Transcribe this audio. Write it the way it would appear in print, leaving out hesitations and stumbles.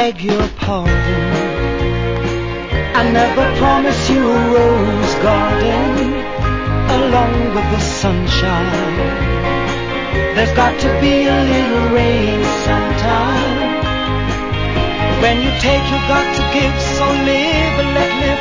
beg your pardon. I never promised you a rose garden along with the sunshine. There's got to be a little rain sometime. When you take, you got to give, so live and let live.